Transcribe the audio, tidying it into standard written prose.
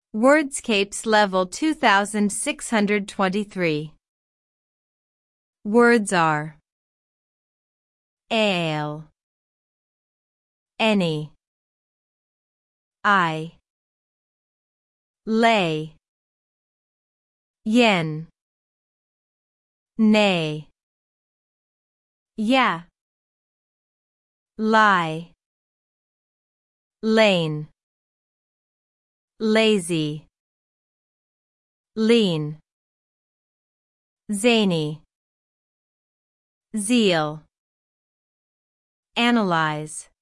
Wordscapes Level 2623. Words are ale, any, I, lay, yen, nay, yeah, lie, lane, lazy, lean, zany, zeal, analyze.